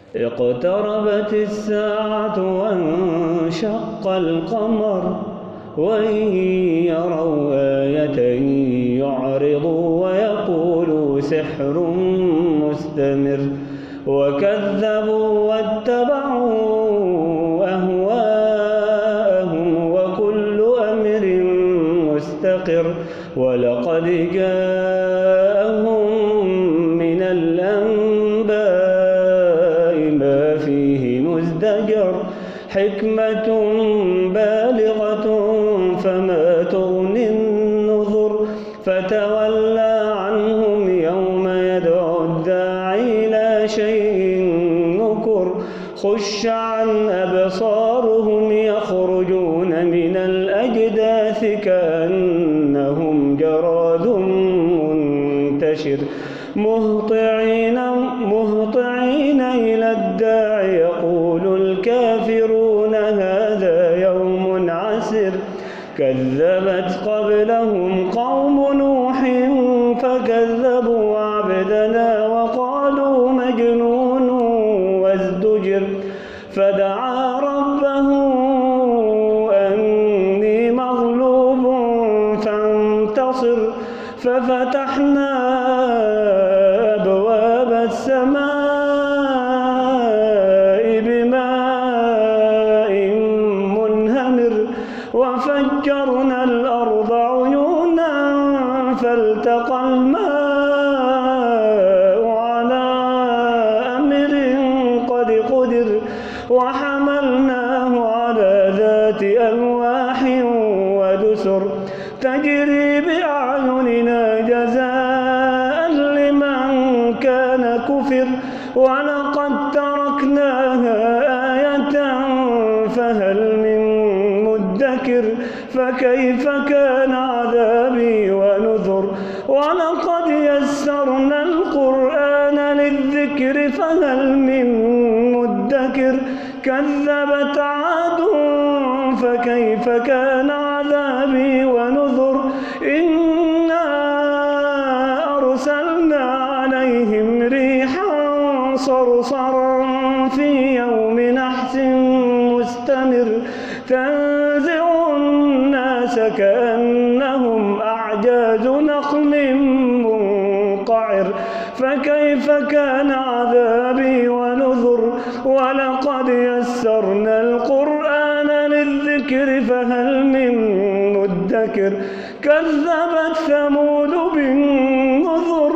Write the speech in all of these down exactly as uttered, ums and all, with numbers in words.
اقتربت الساعة وانشق القمر وإن يروا آية يعرضوا ويقولوا سحر مستمر وكذبوا واتبعوا أهواءهم وكل أمر مستقر ولقد جاءهم من الأنباء ما فيه مزدجر حكمة بالغة فما تغني النذر فتولى عنهم يوم يدعو الداعي إلى شيء نكر خش عن أبصارهم يخرجون من الأجداث كأنهم جراد منتشر مهطعين, مهطعين إلى الداعي يقول الكافرون هذا يوم عسر كذبت قبلهم قوم نوح فكذبوا عبدنا وقالوا مجنون وازدجر فدعا ربه أني مغلوب فانتصر ففتحنا أبواب السماء بماء منهمر وفجرنا الأرض عيونا فالتقى الماء على أمر قد قدر وحملناه على ذات ألواح ودسر تجري بأعيننا جزاء لمن كان كفر ولقد تركناها آية فهل من مدكر فكيف كان عذابي ونذر ولقد يسرنا القرآن للذكر فهل من مدكر كذبت عاد فكيف كان عذابي ونذر إنا أرسلنا عليهم ريحا صرصرا في يوم نحس مستمر تنزع الناس كأنهم أعجاز نخل منقعر فكيف كان عذابي ونذر ولقد يسرنا القرآن للذكر فهل من مدكر كذبت ثمود بالنذر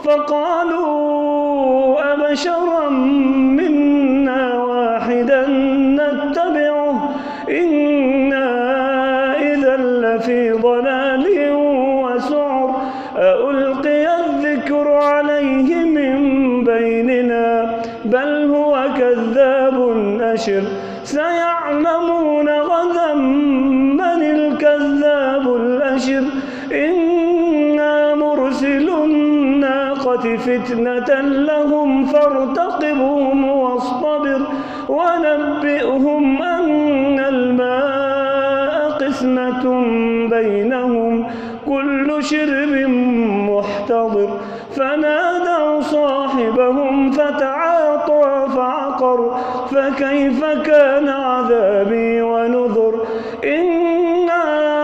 فقالوا أبشرا منا واحدا نتبعه إنا إذا لفي ضلال وسعر ألقي الذكر عليه من بيننا بل هو كذاب أشر سيعلمون غدا من الكذاب الأشر إنا مرسل الناقة فتنة لهم فارتقبهم واصطبر ونبئهم أن الماء قسمة بينهم كل شرب محتضر فنادوا صاحبهم فتعاطى فعقر فكيف كان عذابي ونذر إنا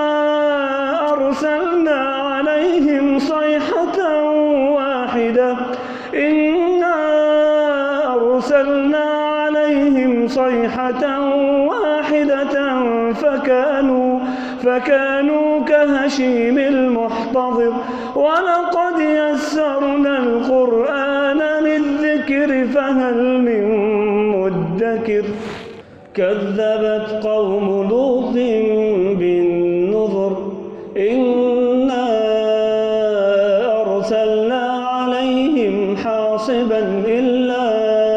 أرسلنا عليهم صيحة واحدة إنا أرسلنا عليهم صيحة واحدة فكانوا فكانوا كهشيم المحتضر ولقد يسرنا القرآن للذكر فهل من مدكر كذبت قوم لوط بالنذر إنا أرسلنا عليهم حاصبا إلا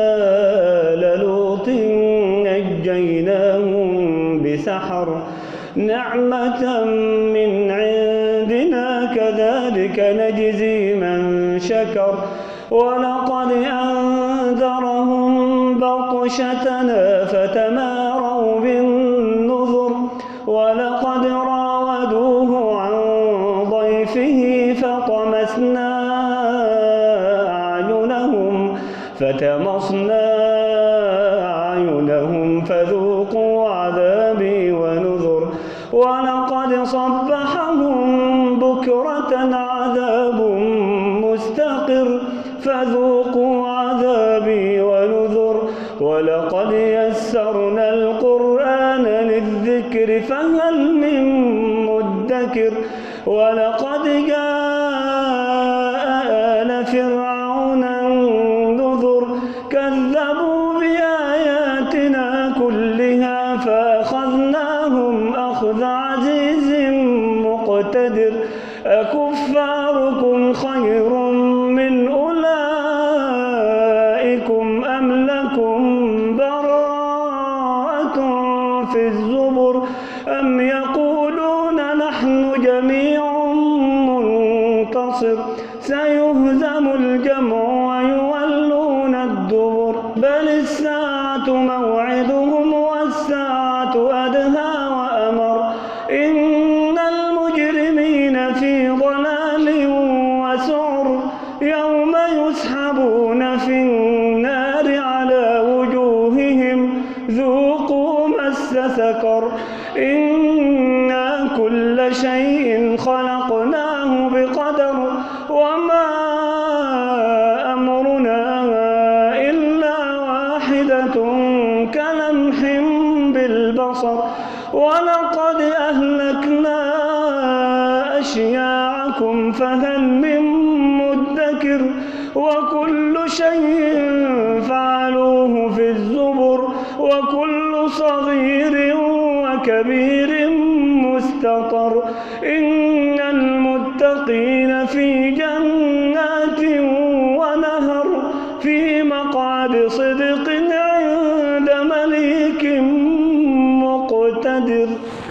للوط نجيناهم بسحر نعمة من عندنا كذلك نجزي من شكر ولقد أنذرهم بطشتنا فتماروا بالنذر ولقد راودوه عن ضيفه فطمسنا أعينهم فطمسنا أعينهم فذوقوا عذابي ونذر ولقد صبحهم بكرة عذاب مستقر فذوقوا عذابي ونذر ولقد يسرنا القرآن للذكر فهل من مدكر ولقد جاء آل فرعون النذر كذبوا بآياتنا كلها فأخذناهم أخذ عزيز مقتدر أكفاركم خير من أولئكم أم لكم براءة في الزبر أم يقولون نحن جميع منتصر سيهزم الجمع ويولون الدبر بل الساعة موعدهم والساعة أدهى وأمر إن المجرمين في ضلال وسعر يوم يسحبون في النار على وجوههم ذوقوا مس سقر إنا كل شيء خلقناه بقدر وما أمرنا إلا واحدة كلمح بالبصر ولقد أهلكنا أشياعكم فهل من مدكر وكل شيء فعلوه في الزبر وكل صغير وكبير مستطر إن المتقين في جنات ونهر في مقعد صدق عند مليك مقتدر.